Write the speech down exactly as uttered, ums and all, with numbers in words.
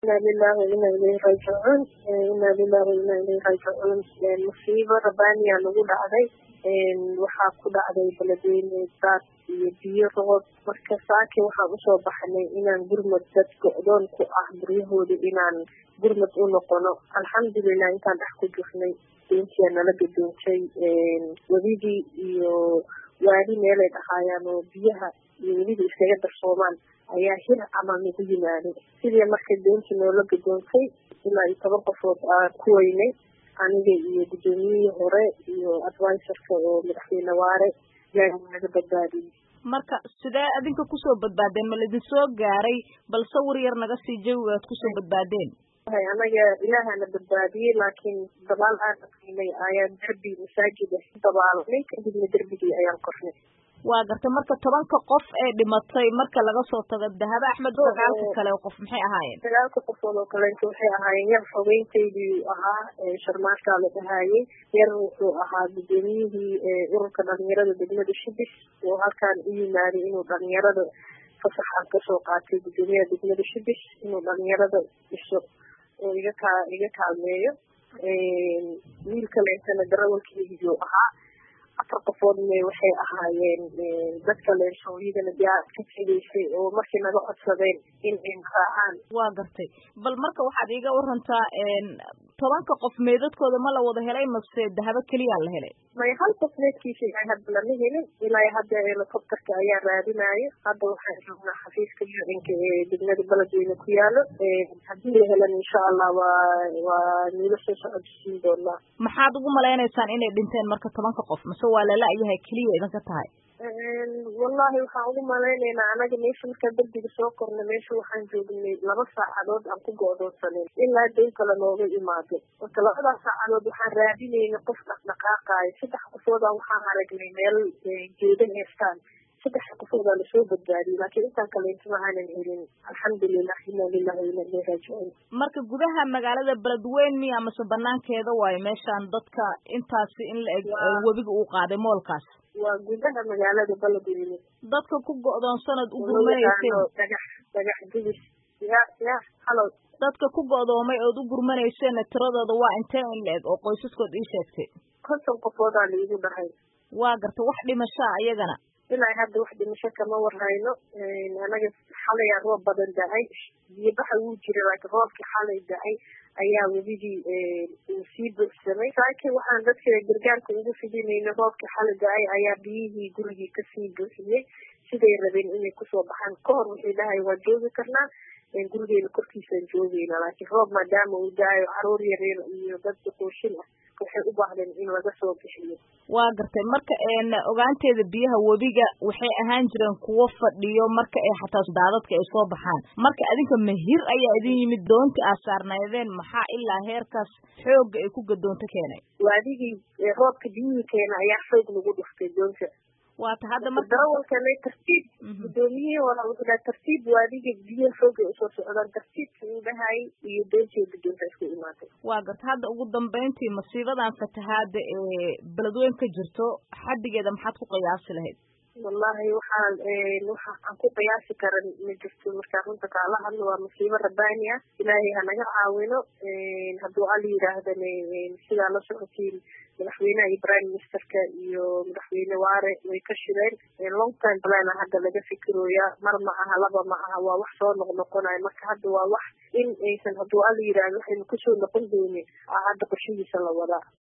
إنا لله وإنا إليه راجعون إنا لله وإنا إليه راجعون مصيبة ربانية نقول علي waxaa ku dhacday beledweyne daad iyo biyo roob marka saaki waxaan usoo baxnay inaan gurmad dad go'doon ku ah guryahooda inaan gurmad u noqono alxamdulilah intaan dhex ku jirnay doontiyaa nala gadoontay webigii iyo waadi meelay dhahaayaan oo biyaha iyo weliba iskaga darsoomaan ayaa hir camal nagu yimaaday sidii marka doontii noola gadoontay ilaa iyo toban qofood aan ku weynay aniga iyo gudoomiyihii hore iyo advisorka oo madaxweyne waare ilaahay naga badbaadiyey marka sidee adinka kusoo badbaadeen ma laidin soo gaaray bal sawir yar naga sii jawiga aad kusoo badbaadeen anaga ilaahana badbaadiyey laakiin dabaal aan aqinay ayaan derbi masaajid ah dabaalnay kadibna derbigii ayaan kornay waa gartay marka tobanka qof ee dhimatay marka laga soo tago Dahabo Axmed sagaalka kale qof maxay ahaayeen sagaalka qof oo kale waxay ahaayeen yar xogeynteedii ahaa sharmaarka la dhahaayay yar wuxuu ahaa gudoomiyihii ururka dhalinyarada degmada Shibis oo halkaan u yimaaday inuu dhalinyarada fasaxa ka soo qaatay gudoomiyaha degmada Shibis inuu dhalinyarada dhiso oo iga ka iga kaalmeeyo wiilka leentana darawalkiisii ahaa afar qofoodna waxay ahaayeen dadka leeshooyadana diyaar ka fiideysay oo markii naga codsadeen in ay raacaan waa gartay bal marka waxaad iiga warantaa tobanka qof meedadkooda ma la wada helay mase Dahabo keliya la helay may hal qof meedkiisa ay hadda lama helin ilaa hadda helicopterka ayaa raadinayo hadda waxaan joognaa xafiiska U-N-ka ee degmada beledweyne ku yaalo haddii la helan insha allah waa waa nila soo socodsiin doonaa maxaad ugu maleynaysaan inay dhinteen marka tobanka qof mase waa lala-yahay keliya idinka tahay wallahi waxaan ugu malaynaynaa anaga meesha markaa derbiga soo korna meesha waxaan joognay laba saacadood aan ku go'doonsanin ilaa doon kale nooga imaado marka labadaas saacadood waxaan raadinaynay qof dhaqdhaqaaqaayo saddex qofoodaan waxaan aragnay meel geeda heestaan saddex qofoodaa lasoo badbaadiyey laakiin intaan kale inta maanan helin alxamdulilah inaa lillahi wa inaa ilayhi raajicuun marka gudaha magaalada beledweyne miya mase banaankeeda waayo meeshaan dadka intaasi in la eg webiga uu qaaday moolkaas waa gudaha magaalada beledweyne dadka ku go'doonsanad u gurmanayseen dhagax dhagax gubis ya ya halo dadka ku go'doomay ood u gurmanayseen tiradooda waa intee in la eg oo qoysaskood ii sheegtay konton qofoodaa laigu dhahay waa garta wax dhimashaa iyagana ilaa hadda wax dhimasho kama warhayno anaga xalay roob badan da-ay biyo baxa wuu jiray laakiin roobkii xalay da-ay ayaa webigii uu sii buuxsamay laakiin waxaan dadka gargaarka ugu fidinayna roobkii xalay da-ay ayaa biyihii gurigii kasii buuxiyey siday rabeen inay kusoo baxaan kahor wuxuu dhahay waa joogi karnaa gurigeena korkiisaan joogeyna laakiin roob maadaama uu da-ayo caruur yaryar iyo dad duquushin ah waxay u baahdeen in laga soo bixiyo waa gartay marka ogaanteeda biyaha webiga waxay ahaan jireen kuwo fadhiyo marka ay xataa daadadka ay soo baxaan marka adinka mahir ayaa idin yimid doonta aad saarnaydeen maxaa ilaa heerkaas xoogga ay ku gadoonto keenay waadigii roobka biyihii keena ayaa xoog lagu dhuftay doonta waata hadda marka darawalkana tartiib gudoomiyihii hore wuxuu dhahay tartiib waadiga biyo xoogay usoo socdaan tartiibka uu dhahay iyo doontii gadoonta isku imaatay waa garta hadda ugu dambeyntii masiibadan fatahaada ee beledweyne ka jirto xaddigeeda maxaad ku qiyaasi lahayd wallahi waxaan waxa aan ku qiyaasi karan ma jirto markaa runta kaala hadlo waa masiibo rabbaani ah ilaahay hanaga caawino hadduu al yidhaahdana sidaa la socotiin madaxweynaha iyo prime ministerka iyo madaxweyne waare way ka shireen long time plan hadda laga fikirooya mar ma aha laba ma aha waa wax soo noqnoqonayo marka hadda waa wax in aysan hadduu al yidhaahdo waxaynu kusoo noqon doonin hadda qorshihiisa la wadaa